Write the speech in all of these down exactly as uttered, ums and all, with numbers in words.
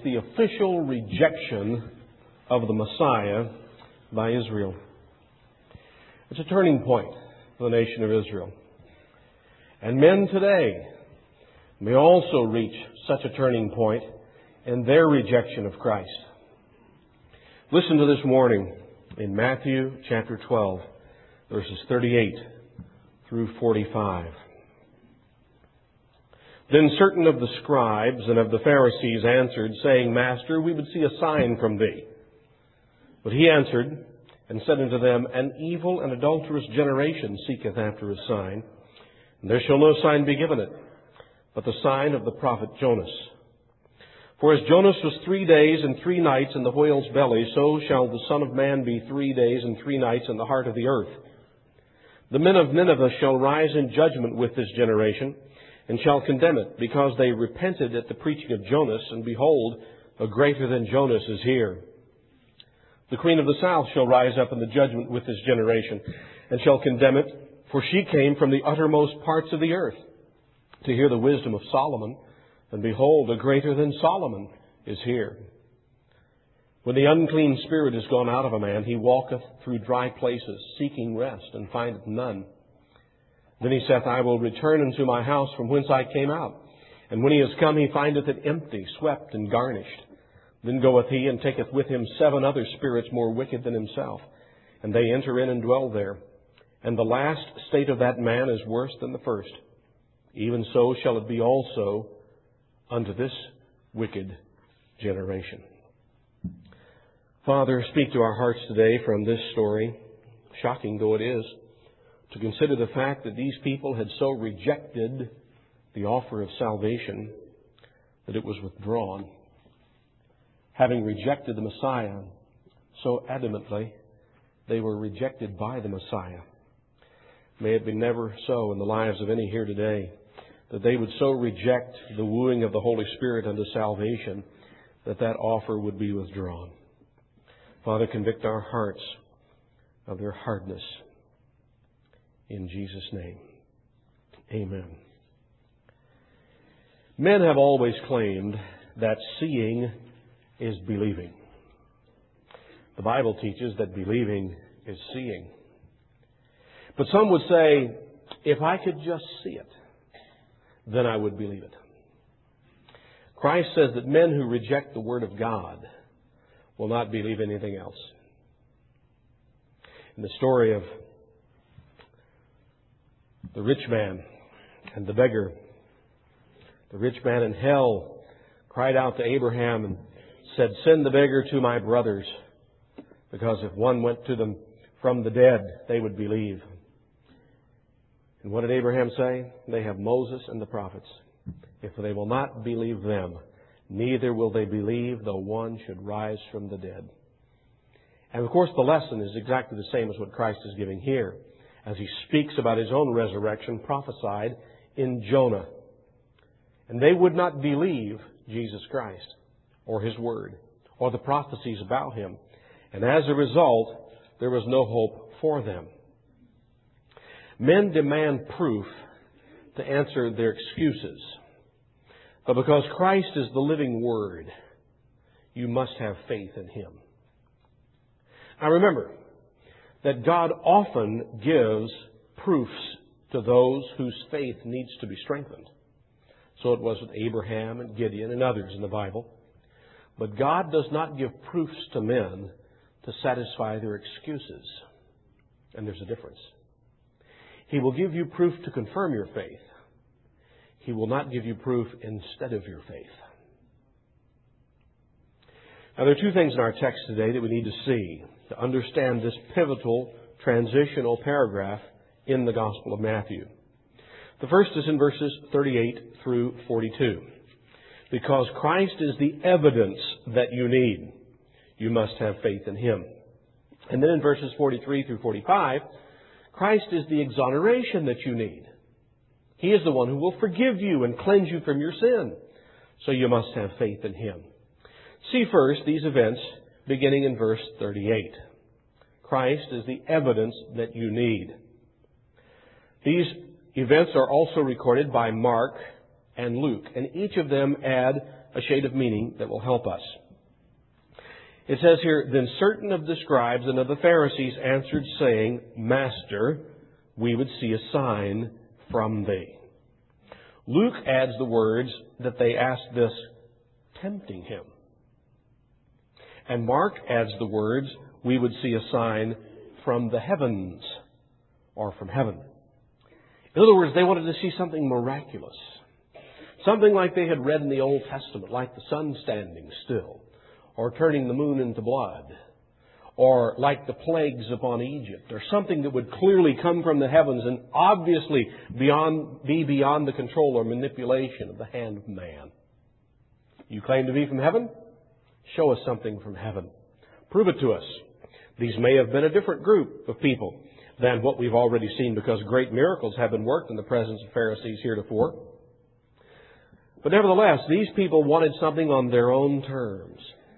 the official rejection of the Messiah by Israel. It's a turning point for the nation of Israel. And men today may also reach such a turning point in their rejection of Christ. Listen to this morning in Matthew chapter twelve, verses thirty-eight through forty-five. Then certain of the scribes and of the Pharisees answered, saying, Master, we would see a sign from thee. But he answered and said unto them, An evil and adulterous generation seeketh after a sign, and there shall no sign be given it, but the sign of the prophet Jonas. For as Jonas was three days and three nights in the whale's belly, so shall the Son of Man be three days and three nights in the heart of the earth. The men of Nineveh shall rise in judgment with this generation, and shall condemn it, because they repented at the preaching of Jonas, and behold, a greater than Jonas is here. The queen of the south shall rise up in the judgment with this generation, and shall condemn it, for she came from the uttermost parts of the earth to hear the wisdom of Solomon, and behold, a greater than Solomon is here. When the unclean spirit is gone out of a man, he walketh through dry places, seeking rest, and findeth none. Then he saith, I will return unto my house from whence I came out. And when he is come, he findeth it empty, swept, and garnished. Then goeth he, and taketh with him seven other spirits more wicked than himself. And they enter in and dwell there. And the last state of that man is worse than the first. Even so shall it be also unto this wicked generation. Father, speak to our hearts today from this story, shocking though it is, to consider the fact that these people had so rejected the offer of salvation that it was withdrawn. Having rejected the Messiah so adamantly, they were rejected by the Messiah. May it be never so in the lives of any here today, that they would so reject the wooing of the Holy Spirit unto salvation that that offer would be withdrawn. Father, convict our hearts of their hardness. In Jesus' name, amen. Men have always claimed that seeing is believing. The Bible teaches that believing is seeing. But some would say, if I could just see it, then I would believe it. Christ says that men who reject the Word of God will not believe anything else. In the story of the rich man and the beggar, the rich man in hell cried out to Abraham and said, Send the beggar to my brothers, because if one went to them from the dead, they would believe. And what did Abraham say? They have Moses and the prophets. If they will not believe them, neither will they believe though one should rise from the dead. And of course the lesson is exactly the same as what Christ is giving here, as He speaks about His own resurrection prophesied in Jonah. And they would not believe Jesus Christ or His Word or the prophecies about Him. And as a result, there was no hope for them. Men demand proof to answer their excuses. But because Christ is the living Word, you must have faith in Him. Now remember that God often gives proofs to those whose faith needs to be strengthened. So it was with Abraham and Gideon and others in the Bible. But God does not give proofs to men to satisfy their excuses. And there's a difference. He will give you proof to confirm your faith. He will not give you proof instead of your faith. Now, there are two things in our text today that we need to see to understand this pivotal, transitional paragraph in the Gospel of Matthew. The first is in verses thirty-eight through forty-two. Because Christ is the evidence that you need, you must have faith in Him. And then in verses forty-three through forty-five, Christ is the exoneration that you need. He is the one who will forgive you and cleanse you from your sin. So you must have faith in Him. See first these events beginning in verse thirty-eight. Christ is the evidence that you need. These events are also recorded by Mark and Luke, and each of them add a shade of meaning that will help us. It says here, "Then certain of the scribes and of the Pharisees answered, saying, Master, we would see a sign from thee." Luke adds the words that they asked this, tempting him. And Mark adds the words, "We would see a sign from the heavens," or from heaven. In other words, they wanted to see something miraculous. Something like they had read in the Old Testament, like the sun standing still, or turning the moon into blood, or like the plagues upon Egypt, or something that would clearly come from the heavens and obviously beyond, be beyond the control or manipulation of the hand of man. You claim to be from heaven? Show us something from heaven. Prove it to us. These may have been a different group of people than what we've already seen, because great miracles have been worked in the presence of Pharisees heretofore. But nevertheless, these people wanted something on their own terms.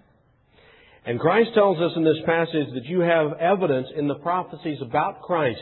And Christ tells us in this passage that you have evidence in the prophecies about Christ.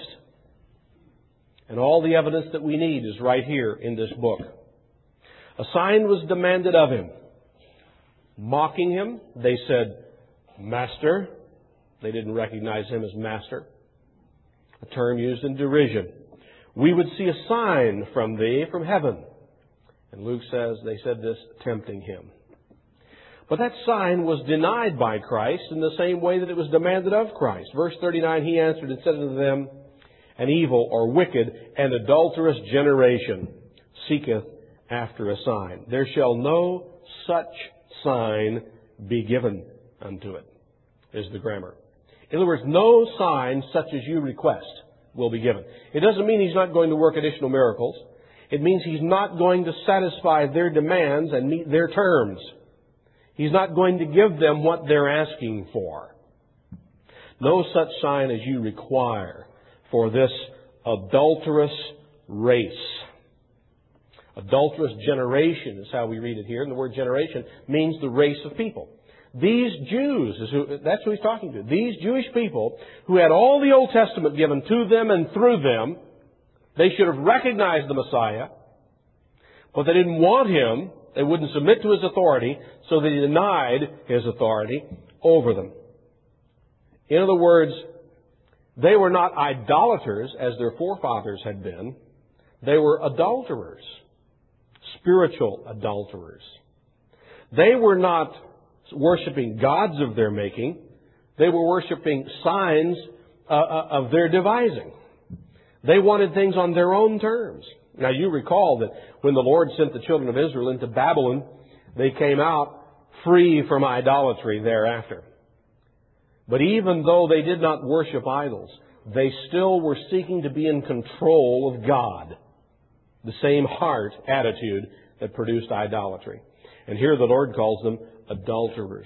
And all the evidence that we need is right here in this book. A sign was demanded of him. Mocking him, they said, Master. They didn't recognize him as Master. A term used in derision. We would see a sign from thee, from heaven. And Luke says they said this, tempting him. But that sign was denied by Christ in the same way that it was demanded of Christ. Verse thirty-nine, he answered and said unto them, An evil or wicked and adulterous generation seeketh after a sign. There shall no such sign be given unto it, is the grammar. In other words, no sign such as you request will be given. It doesn't mean he's not going to work additional miracles. It means he's not going to satisfy their demands and meet their terms. He's not going to give them what they're asking for. No such sign as you require for this adulterous race. Adulterous generation is how we read it here. And the word generation means the race of people. These Jews, is who, that's who he's talking to. These Jewish people who had all the Old Testament given to them and through them, they should have recognized the Messiah, but they didn't want him. They wouldn't submit to his authority, so they denied his authority over them. In other words, they were not idolaters as their forefathers had been. They were adulterers, spiritual adulterers. They were not worshiping gods of their making. They were worshiping signs uh, of their devising. They wanted things on their own terms. Now you recall that when the Lord sent the children of Israel into Babylon, they came out free from idolatry thereafter. But even though they did not worship idols, they still were seeking to be in control of God. The same heart attitude that produced idolatry. And here the Lord calls them adulterers.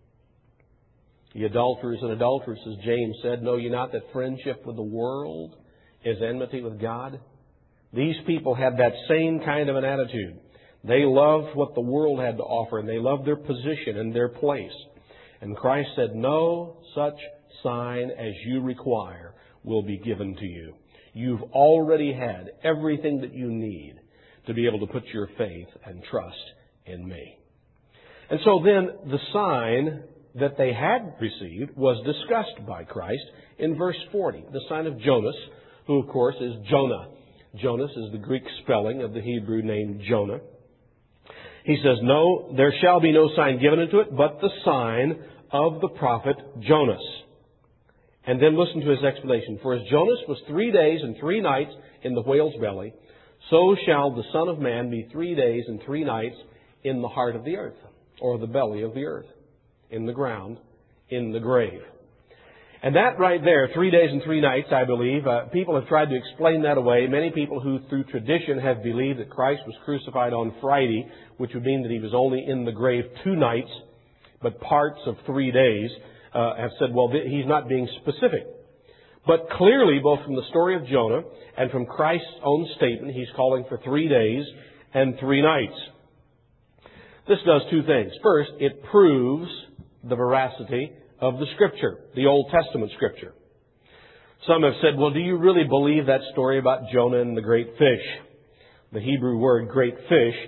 The adulterers and adulteresses, James said, know ye not that friendship with the world is enmity with God? These people had that same kind of an attitude. They loved what the world had to offer, and they loved their position and their place. And Christ said, no such sign as you require will be given to you. You've already had everything that you need to be able to put your faith and trust in me. And so then the sign that they had received was discussed by Christ in verse forty. The sign of Jonas, who of course is Jonah. Jonas is the Greek spelling of the Hebrew name Jonah. He says, no, there shall be no sign given unto it, but the sign of the prophet Jonas. And then listen to his explanation. For as Jonas was three days and three nights in the whale's belly, so shall the Son of Man be three days and three nights in the heart of the earth, or the belly of the earth, in the ground, in the grave. And that right there, three days and three nights, I believe, uh, people have tried to explain that away. Many people who, through tradition, have believed that Christ was crucified on Friday, which would mean that he was only in the grave two nights, but parts of three days, uh, have said, well, th- he's not being specific. But clearly, both from the story of Jonah and from Christ's own statement, he's calling for three days and three nights. This does two things. First, it proves the veracity of the Scripture, the Old Testament Scripture. Some have said, well, do you really believe that story about Jonah and the great fish? The Hebrew word great fish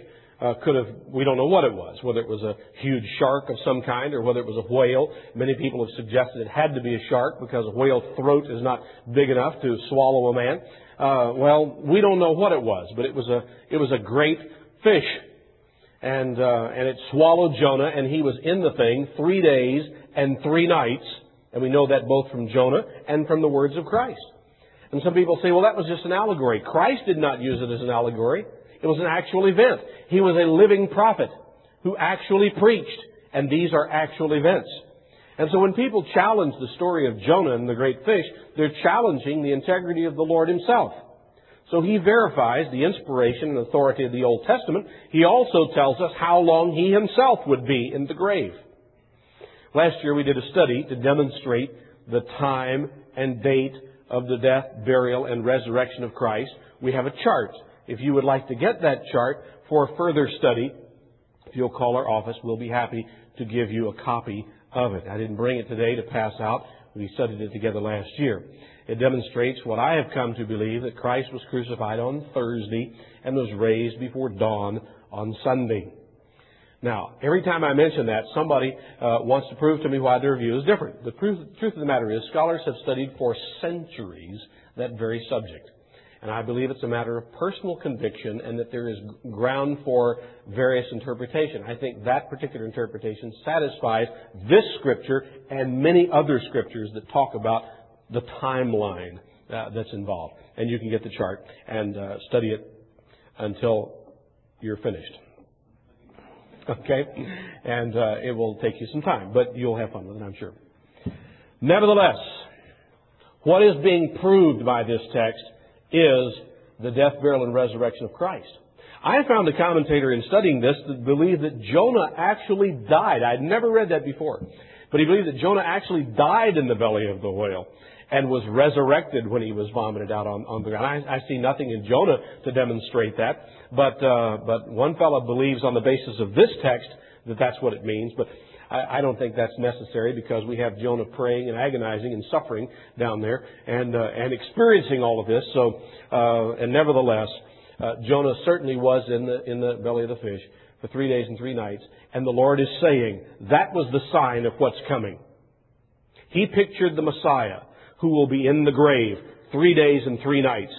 uh, could have, we don't know what it was, whether it was a huge shark of some kind or whether it was a whale. Many people have suggested it had to be a shark because a whale's throat is not big enough to swallow a man. Uh, well, we don't know what it was, but it was a, it was a great fish. And, uh, and it swallowed Jonah, and he was in the thing three days and three nights. And we know that both from Jonah and from the words of Christ. And some people say, well, that was just an allegory. Christ did not use it as an allegory. It was an actual event. He was a living prophet who actually preached. And these are actual events. And so when people challenge the story of Jonah and the great fish, they're challenging the integrity of the Lord Himself. So He verifies the inspiration and authority of the Old Testament. He also tells us how long He Himself would be in the grave. Last year we did a study to demonstrate the time and date of the death, burial, and resurrection of Christ. We have a chart. If you would like to get that chart for further study, if you'll call our office, we'll be happy to give you a copy of it. I didn't bring it today to pass out. We studied it together last year. It demonstrates what I have come to believe, that Christ was crucified on Thursday and was raised before dawn on Sunday. Now, every time I mention that, somebody uh, wants to prove to me why their view is different. The truth, the truth of the matter is, scholars have studied for centuries that very subject. And I believe it's a matter of personal conviction and that there is ground for various interpretation. I think that particular interpretation satisfies this Scripture and many other Scriptures that talk about the timeline uh, that's involved. And you can get the chart and uh, study it until you're finished. Okay? And uh, it will take you some time, but you'll have fun with it, I'm sure. Nevertheless, what is being proved by this text is the death, burial, and resurrection of Christ. I found a commentator in studying this that believed that Jonah actually died. I'd never read that before. But he believed that Jonah actually died in the belly of the whale and was resurrected when he was vomited out on, on the ground. I, I see nothing in Jonah to demonstrate that. But, uh, but one fellow believes on the basis of this text that that's what it means. But I, I don't think that's necessary because we have Jonah praying and agonizing and suffering down there and, uh, and experiencing all of this. So, uh, and nevertheless, uh, Jonah certainly was in the, in the belly of the fish for three days and three nights. And the Lord is saying that was the sign of what's coming. He pictured the Messiah who will be in the grave three days and three nights.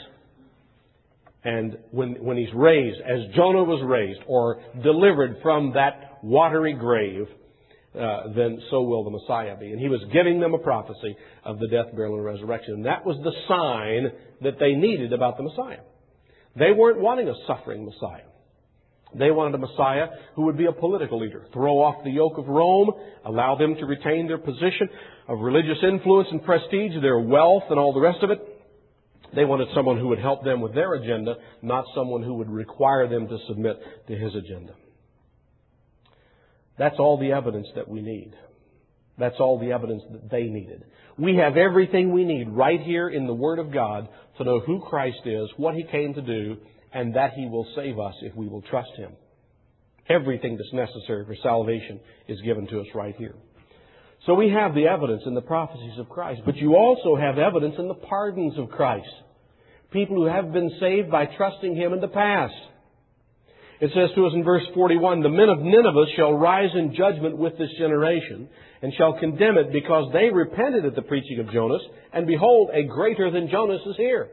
And when, when He's raised, as Jonah was raised or delivered from that watery grave, uh, then so will the Messiah be. And He was giving them a prophecy of the death, burial, and resurrection. And that was the sign that they needed about the Messiah. They weren't wanting a suffering Messiah. They wanted a Messiah who would be a political leader, throw off the yoke of Rome, allow them to retain their position of religious influence and prestige, their wealth and all the rest of it. They wanted someone who would help them with their agenda, not someone who would require them to submit to his agenda. That's all the evidence that we need. That's all the evidence that they needed. We have everything we need right here in the Word of God to know who Christ is, what He came to do, and that He will save us if we will trust Him. Everything that's necessary for salvation is given to us right here. So we have the evidence in the prophecies of Christ, but you also have evidence in the pardons of Christ. People who have been saved by trusting Him in the past. It says to us in verse forty-one, "The men of Nineveh shall rise in judgment with this generation, and shall condemn it, because they repented at the preaching of Jonas, and behold, a greater than Jonas is here."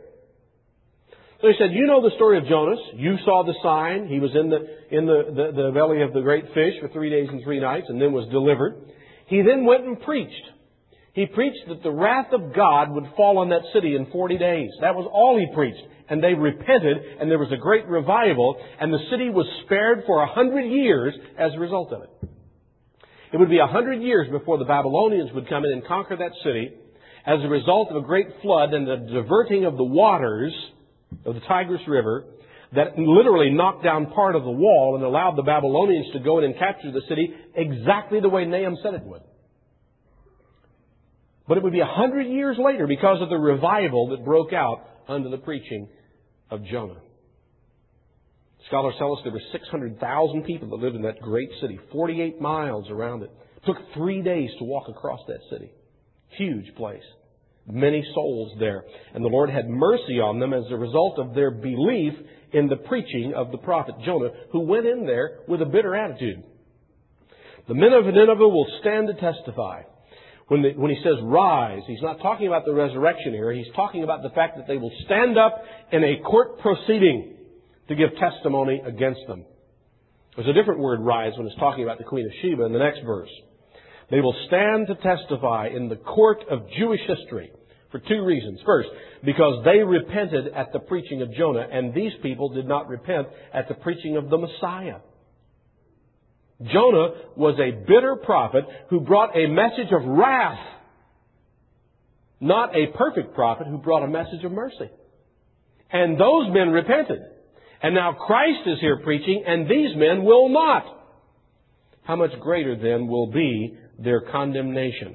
So he said, you know the story of Jonas. You saw the sign. He was in the in the, the, the belly of the great fish for three days and three nights, and then was delivered. He then went and preached. He preached that the wrath of God would fall on that city in forty days. That was all he preached. And they repented, and there was a great revival, and the city was spared for a hundred years as a result of it. It would be a hundred years before the Babylonians would come in and conquer that city as a result of a great flood and the diverting of the waters of the Tigris River that literally knocked down part of the wall and allowed the Babylonians to go in and capture the city exactly the way Nahum said it would. But it would be a hundred years later because of the revival that broke out under the preaching of Jonah. Scholars tell us there were six hundred thousand people that lived in that great city, forty-eight miles around it. It took three days to walk across that city. Huge place. many souls there. And the Lord had mercy on them as a result of their belief in the preaching of the prophet Jonah, who went in there with a bitter attitude. The men of Nineveh will stand to testify. When, the, when he says rise, he's not talking about the resurrection here. He's talking about the fact that they will stand up in a court proceeding to give testimony against them. There's a different word, rise, when it's talking about the Queen of Sheba in the next verse. They will stand to testify in the court of Jewish history for two reasons. First, because they repented at the preaching of Jonah, and these people did not repent at the preaching of the Messiah. Jonah was a bitter prophet who brought a message of wrath, not a perfect prophet who brought a message of mercy. And those men repented. And now Christ is here preaching, and these men will not. How much greater then will be their condemnation?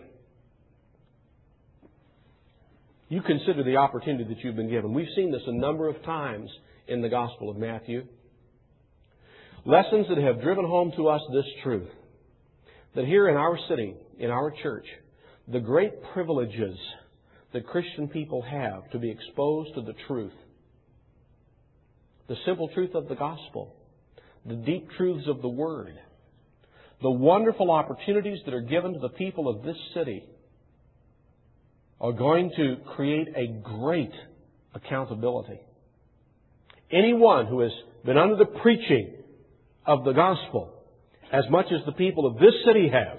You consider the opportunity that you've been given. We've seen this a number of times in the Gospel of Matthew. Lessons that have driven home to us this truth, that here in our city, in our church, the great privileges that Christian people have to be exposed to the truth, the simple truth of the gospel, the deep truths of the Word, the wonderful opportunities that are given to the people of this city are going to create a great accountability. Anyone who has been under the preaching of the gospel, as much as the people of this city have,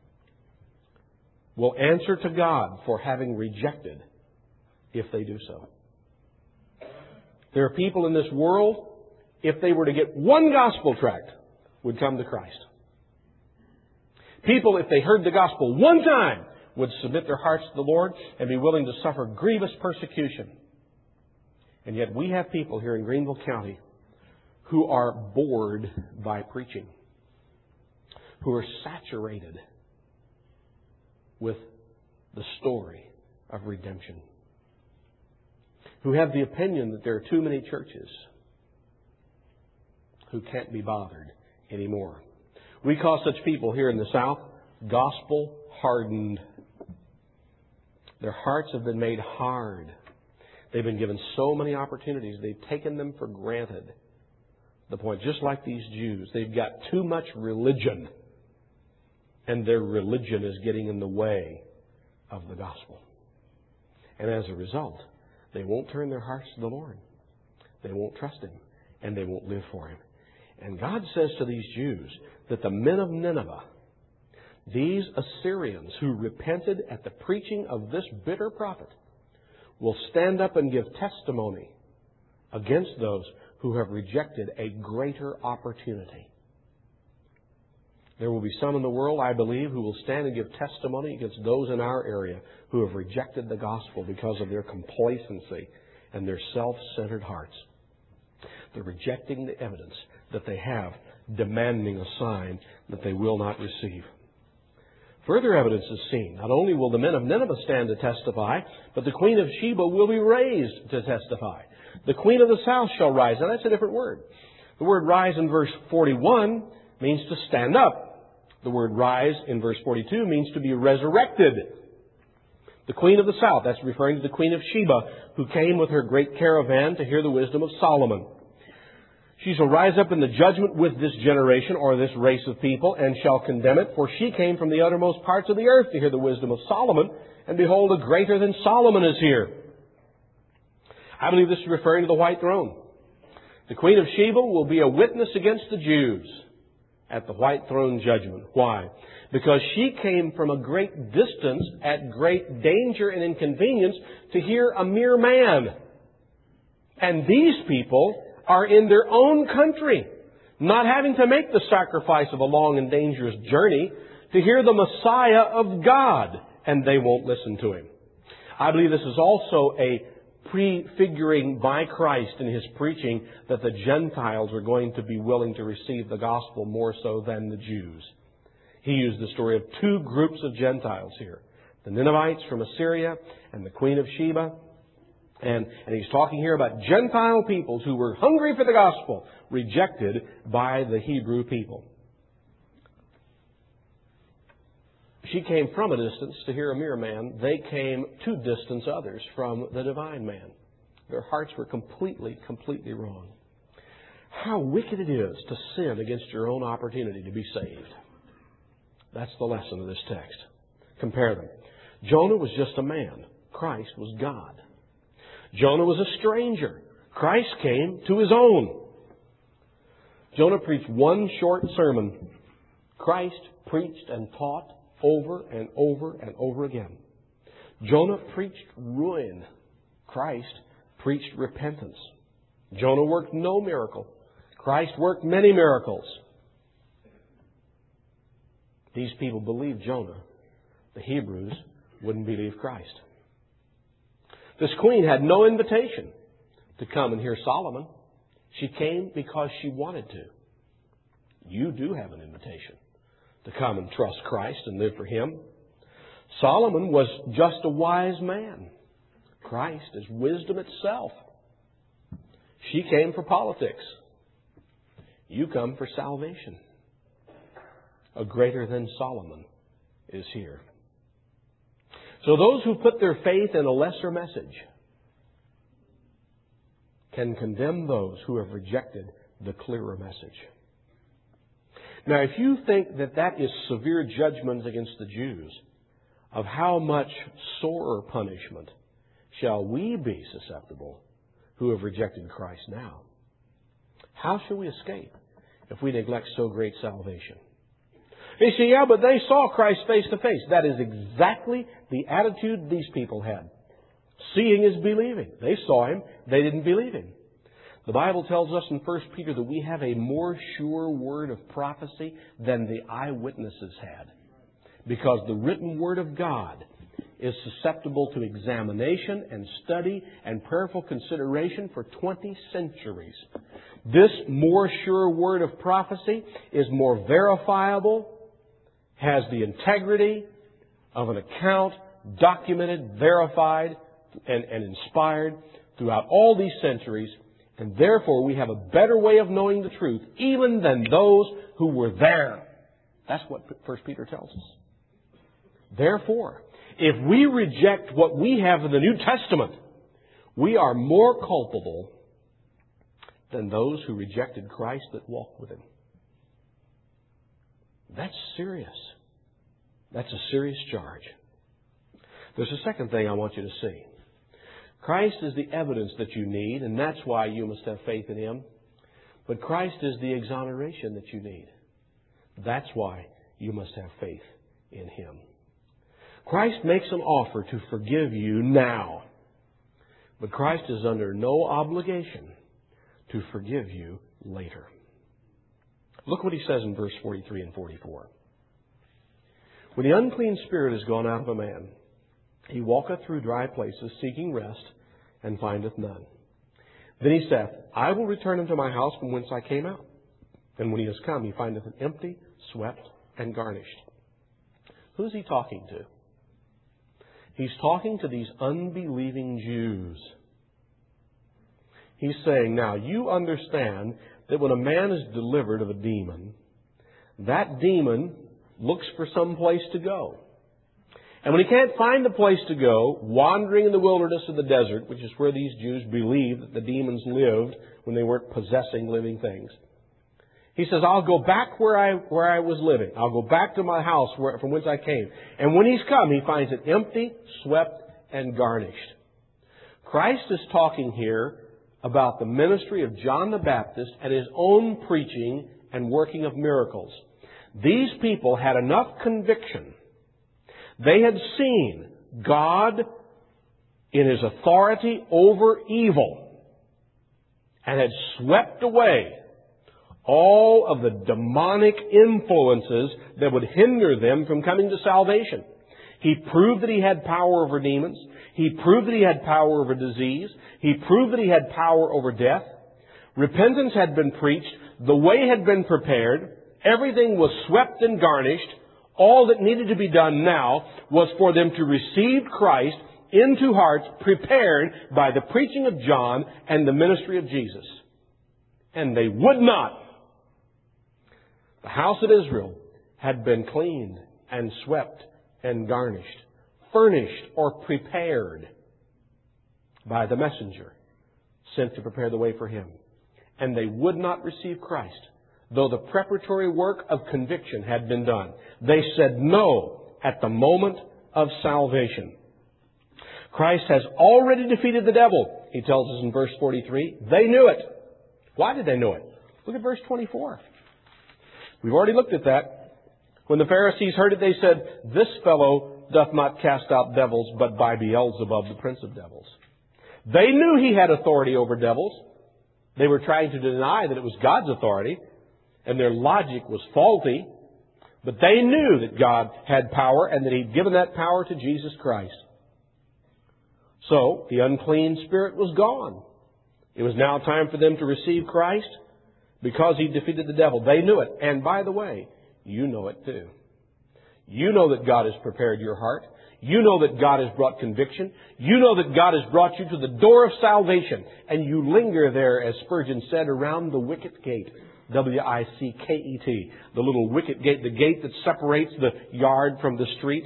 will answer to God for having rejected if they do so. There are people in this world, if they were to get one gospel tract, would come to Christ. People, if they heard the gospel one time, would submit their hearts to the Lord and be willing to suffer grievous persecution. And yet we have people here in Greenville County who are bored by preaching, who are saturated with the story of redemption, who have the opinion that there are too many churches, who can't be bothered anymore. We call such people here in the South gospel hardened. Their hearts have been made hard. They've been given so many opportunities. They've taken them for granted. The point, just like these Jews, they've got too much religion, and their religion is getting in the way of the gospel. And as a result, they won't turn their hearts to the Lord. They won't trust Him, and they won't live for Him. And God says to these Jews that the men of Nineveh, these Assyrians who repented at the preaching of this bitter prophet, will stand up and give testimony against those who have rejected a greater opportunity. There will be some in the world, I believe, who will stand and give testimony against those in our area who have rejected the gospel because of their complacency and their self-centered hearts. They're rejecting the evidence that they have, demanding a sign that they will not receive. Further evidence is seen. Not only will the men of Nineveh stand to testify, but the Queen of Sheba will be raised to testify. The Queen of the South shall rise. Now that's a different word. The word rise in verse forty-one means to stand up. The word rise in verse forty-two means to be resurrected. The Queen of the South, that's referring to the Queen of Sheba, who came with her great caravan to hear the wisdom of Solomon. She shall rise up in the judgment with this generation, or this race of people, and shall condemn it, for she came from the uttermost parts of the earth to hear the wisdom of Solomon, and behold, a greater than Solomon is here. I believe this is referring to the white throne. The Queen of Sheba will be a witness against the Jews at the white throne judgment. Why? Because she came from a great distance, at great danger and inconvenience, to hear a mere man. And these people are in their own country, not having to make the sacrifice of a long and dangerous journey to hear the Messiah of God, and they won't listen to Him. I believe this is also a prefiguring by Christ in His preaching that the Gentiles are going to be willing to receive the gospel more so than the Jews. He used the story of two groups of Gentiles here, the Ninevites from Assyria and the Queen of Sheba. And, and he's talking here about Gentile peoples who were hungry for the gospel, rejected by the Hebrew people. She came from a distance to hear a mere man. They came to distance others from the divine man. Their hearts were completely, completely wrong. How wicked it is to sin against your own opportunity to be saved. That's the lesson of this text. Compare them. Jonah was just a man. Christ was God. Jonah was a stranger. Christ came to His own. Jonah preached one short sermon. Christ preached and taught over and over and over again. Jonah preached ruin. Christ preached repentance. Jonah worked no miracle. Christ worked many miracles. These people believed Jonah. The Hebrews wouldn't believe Christ. This queen had no invitation to come and hear Solomon. She came because she wanted to. You do have an invitation to come and trust Christ and live for Him. Solomon was just a wise man. Christ is wisdom itself. She came for politics. You come for salvation. A greater than Solomon is here. So those who put their faith in a lesser message can condemn those who have rejected the clearer message. Now, if you think that that is severe judgment against the Jews, of how much sorer punishment shall we be susceptible who have rejected Christ now? How shall we escape if we neglect so great salvation? You see, yeah, but they saw Christ face to face. That is exactly the attitude these people had. Seeing is believing. They saw Him. They didn't believe Him. The Bible tells us in First Peter that we have a more sure word of prophecy than the eyewitnesses had. Because the written Word of God is susceptible to examination and study and prayerful consideration for twenty centuries. This more sure word of prophecy is more verifiable, has the integrity of an account, documented, verified, and, and inspired throughout all these centuries, and therefore we have a better way of knowing the truth even than those who were there. That's what First Peter tells us. Therefore, if we reject what we have in the New Testament, we are more culpable than those who rejected Christ that walked with Him. That's serious. That's a serious charge. There's a second thing I want you to see. Christ is the evidence that you need, and that's why you must have faith in Him. But Christ is the exoneration that you need. That's why you must have faith in Him. Christ makes an offer to forgive you now. But Christ is under no obligation to forgive you later. Look what He says in verse forty-three and forty-four. When the unclean spirit is gone out of a man, he walketh through dry places, seeking rest, and findeth none. Then he saith, I will return unto my house from whence I came out. And when he has come, he findeth it empty, swept, and garnished. Who's he talking to? He's talking to these unbelieving Jews. He's saying, now, you understand that when a man is delivered of a demon, that demon looks for some place to go. And when he can't find a place to go, wandering in the wilderness of the desert, which is where these Jews believed that the demons lived when they weren't possessing living things, he says, I'll go back where I where I was living. I'll go back to my house where, from whence I came. And when he's come, he finds it empty, swept, and garnished. Christ is talking here about the ministry of John the Baptist and his own preaching and working of miracles. These people had enough conviction. They had seen God in His authority over evil and had swept away all of the demonic influences that would hinder them from coming to salvation. He proved that He had power over demons. He proved that He had power over disease. He proved that He had power over death. Repentance had been preached. The way had been prepared. Everything was swept and garnished. All that needed to be done now was for them to receive Christ into hearts prepared by the preaching of John and the ministry of Jesus. And they would not. The house of Israel had been cleaned and swept and garnished, furnished or prepared by the messenger sent to prepare the way for Him. And they would not receive Christ, though the preparatory work of conviction had been done. They said no at the moment of salvation. Christ has already defeated the devil, he tells us in verse forty-three. They knew it. Why did they know it? Look at verse twenty-four. We've already looked at that. When the Pharisees heard it, they said, "This fellow doth not cast out devils, but by Beelzebub, the prince of devils." They knew he had authority over devils. They were trying to deny that it was God's authority, and their logic was faulty. But they knew that God had power and that He'd given that power to Jesus Christ. So, the unclean spirit was gone. It was now time for them to receive Christ because He defeated the devil. They knew it. And by the way, you know it too. You know that God has prepared your heart. You know that God has brought conviction. You know that God has brought you to the door of salvation. And you linger there, as Spurgeon said, around the wicket gate. W I C K E T. The little wicket gate, the gate that separates the yard from the street.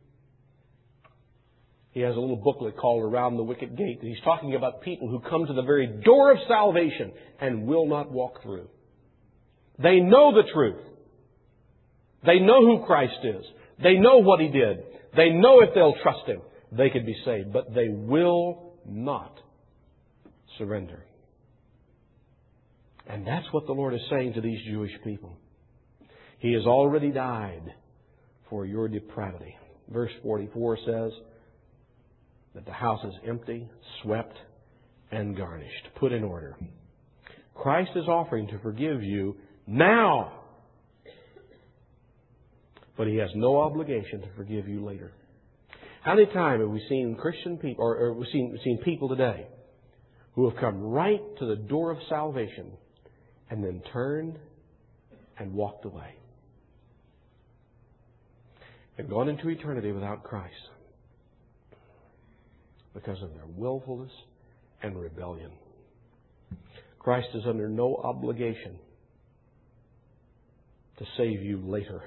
He has a little booklet called Around the Wicket Gate. He's talking about people who come to the very door of salvation and will not walk through. They know the truth. They know who Christ is. They know what He did. They know if they'll trust Him, they could be saved. But they will not surrender. And that's what the Lord is saying to these Jewish people. He has already died for your depravity. Verse forty-four says that the house is empty, swept, and garnished, put in order. Christ is offering to forgive you now. But He has no obligation to forgive you later. How many times have we seen Christian people, or, or we've seen, seen people today who have come right to the door of salvation and then turned and walked away and gone into eternity without Christ because of their willfulness and rebellion? Christ is under no obligation to save you later.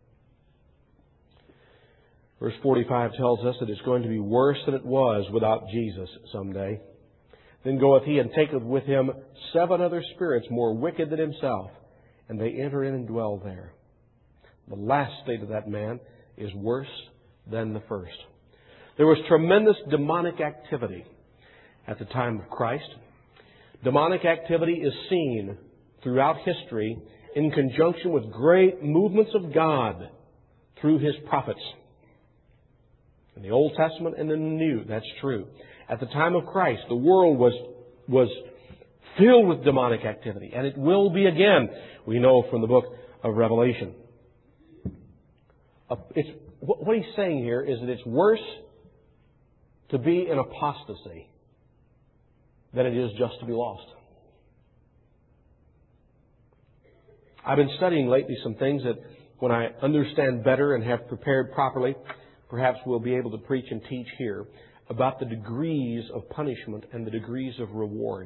Verse forty-five tells us that it's going to be worse than it was without Jesus someday. Then goeth he and taketh with him seven other spirits more wicked than himself, and they enter in and dwell there. The last state of that man is worse than the first. There was tremendous demonic activity at the time of Christ. Demonic activity is seen throughout history in conjunction with great movements of God through His prophets. In the Old Testament and in the New, that's true. At the time of Christ, the world was, was filled with demonic activity, and it will be again, we know from the book of Revelation. It's, what he's saying here is that it's worse to be in apostasy than it is just to be lost. I've been studying lately some things that when I understand better and have prepared properly, perhaps we'll be able to preach and teach here about the degrees of punishment and the degrees of reward.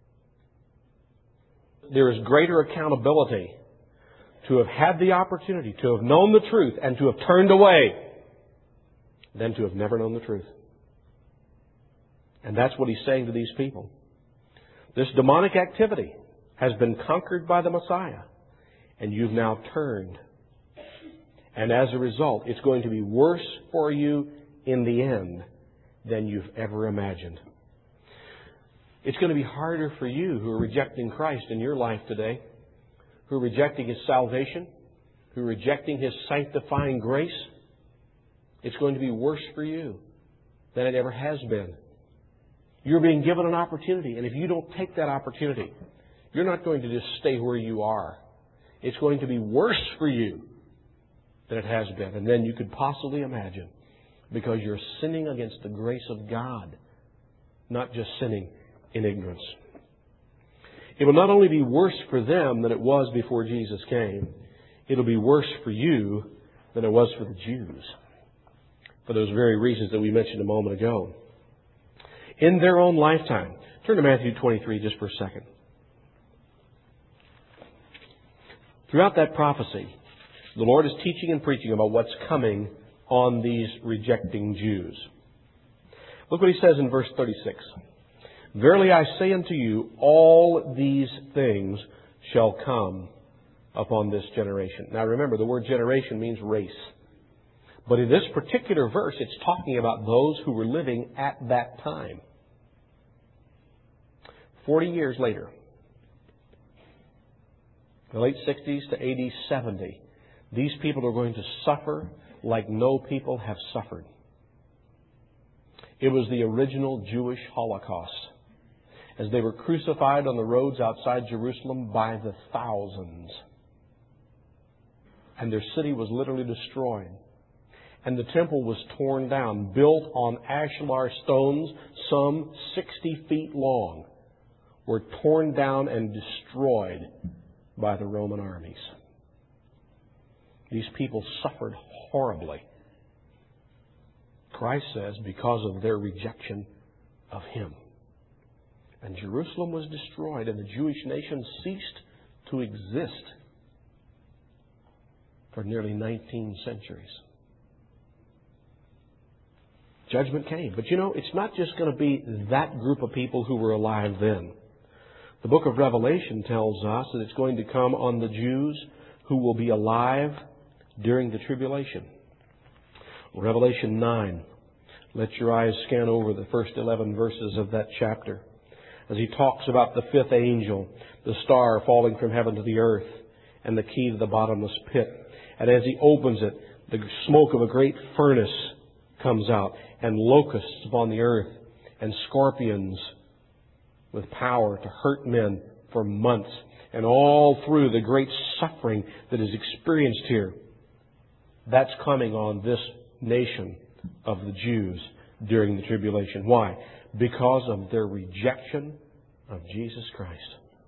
There is greater accountability to have had the opportunity, to have known the truth and to have turned away than to have never known the truth. And that's what He's saying to these people. This demonic activity has been conquered by the Messiah, and you've now turned. And as a result, it's going to be worse for you in the end than you've ever imagined. It's going to be harder for you who are rejecting Christ in your life today, who are rejecting His salvation, who are rejecting His sanctifying grace. It's going to be worse for you than it ever has been. You're being given an opportunity, and if you don't take that opportunity, you're not going to just stay where you are. It's going to be worse for you than it has been, and then you could possibly imagine, because you're sinning against the grace of God, not just sinning in ignorance. It will not only be worse for them than it was before Jesus came, it'll be worse for you than it was for the Jews, for those very reasons that we mentioned a moment ago. In their own lifetime. Turn to Matthew twenty-three just for a second. Throughout that prophecy, the Lord is teaching and preaching about what's coming on these rejecting Jews. Look what he says in verse thirty-six. Verily I say unto you, all these things shall come upon this generation. Now remember, the word generation means race. But in this particular verse, it's talking about those who were living at that time. Forty years later, the late sixties to A D seventy, these people are going to suffer like no people have suffered. It was the original Jewish Holocaust, as they were crucified on the roads outside Jerusalem by the thousands. And their city was literally destroyed. And the temple was torn down, built on ashlar stones, some sixty feet long, were torn down and destroyed by the Roman armies. These people suffered horribly. Christ says, because of their rejection of Him. And Jerusalem was destroyed, and the Jewish nation ceased to exist for nearly nineteen centuries. Judgment came. But you know, it's not just going to be that group of people who were alive then. The book of Revelation tells us that it's going to come on the Jews who will be alive during the tribulation. Revelation nine. Let your eyes scan over the first eleven verses of that chapter, as he talks about the fifth angel, the star falling from heaven to the earth, and the key to the bottomless pit. And as he opens it, the smoke of a great furnace comes out, and locusts upon the earth, and scorpions with power to hurt men for months. And all through the great suffering that is experienced here, that's coming on this nation of the Jews during the tribulation. Why? Because of their rejection of Jesus Christ.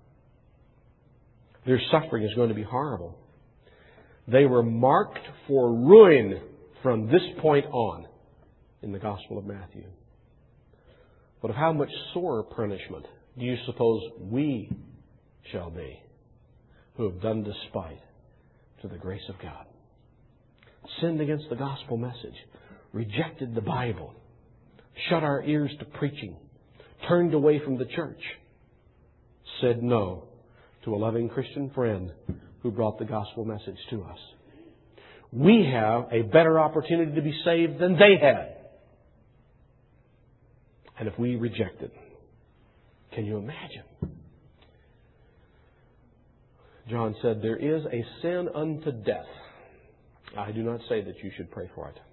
Their suffering is going to be horrible. They were marked for ruin from this point on in the Gospel of Matthew. But of how much sorer punishment do you suppose we shall be, who have done despite to the grace of God? Sinned against the gospel message, rejected the Bible, shut our ears to preaching, turned away from the church, said no to a loving Christian friend who brought the gospel message to us. We have a better opportunity to be saved than they had. And if we reject it, can you imagine? John said, there is a sin unto death. I do not say that you should pray for it.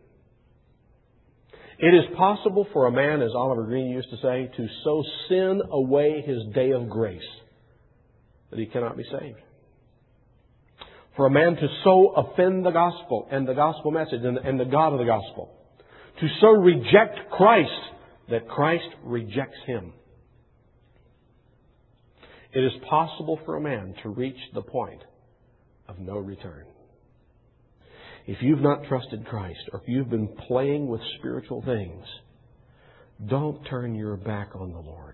It is possible for a man, as Oliver Green used to say, to so sin away his day of grace that he cannot be saved. For a man to so offend the gospel and the gospel message and, and the God of the gospel, to so reject Christ that Christ rejects him. It is possible for a man to reach the point of no return. If you've not trusted Christ, or if you've been playing with spiritual things, don't turn your back on the Lord.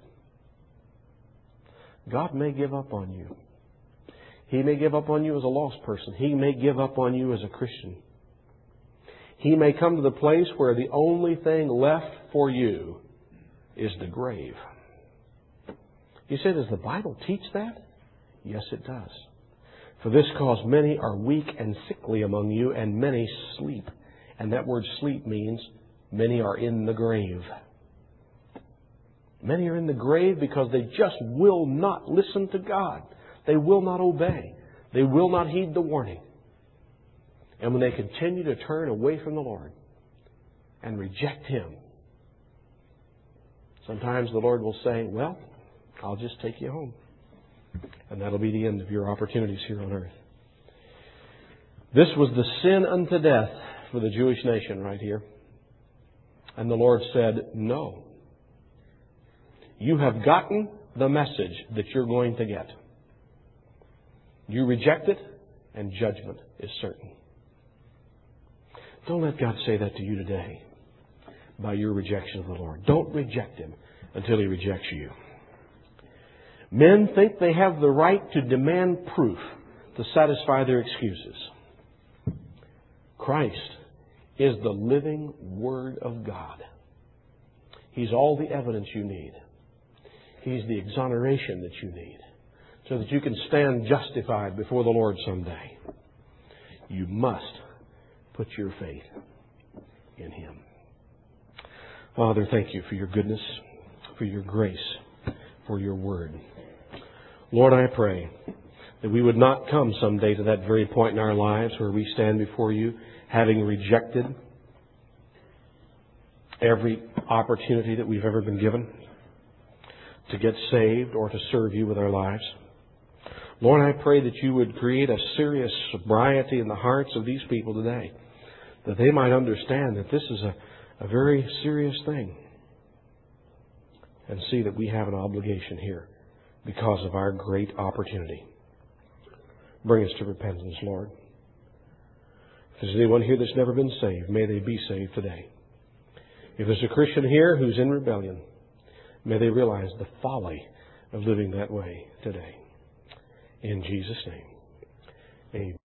God may give up on you. He may give up on you as a lost person. He may give up on you as a Christian. He may come to the place where the only thing left for you is the grave. You say, does the Bible teach that? Yes, it does. For this cause many are weak and sickly among you, and many sleep. And that word sleep means many are in the grave. Many are in the grave because they just will not listen to God. They will not obey. They will not heed the warning. And when they continue to turn away from the Lord and reject Him, sometimes the Lord will say, well, I'll just take you home. And that'll be the end of your opportunities here on earth. This was the sin unto death for the Jewish nation right here. And the Lord said, no. You have gotten the message that you're going to get. You reject it, and judgment is certain. Don't let God say that to you today by your rejection of the Lord. Don't reject Him until He rejects you. Men think they have the right to demand proof to satisfy their excuses. Christ is the living Word of God. He's all the evidence you need. He's the exoneration that you need so that you can stand justified before the Lord someday. You must put your faith in Him. Father, thank you for your goodness, for your grace, for your Word. Lord, I pray that we would not come someday to that very point in our lives where we stand before you having rejected every opportunity that we've ever been given to get saved or to serve you with our lives. Lord, I pray that you would create a serious sobriety in the hearts of these people today, that they might understand that this is a, a very serious thing, and see that we have an obligation here because of our great opportunity. Bring us to repentance, Lord. If there's anyone here that's never been saved, may they be saved today. If there's a Christian here who's in rebellion, may they realize the folly of living that way today. In Jesus' name, amen.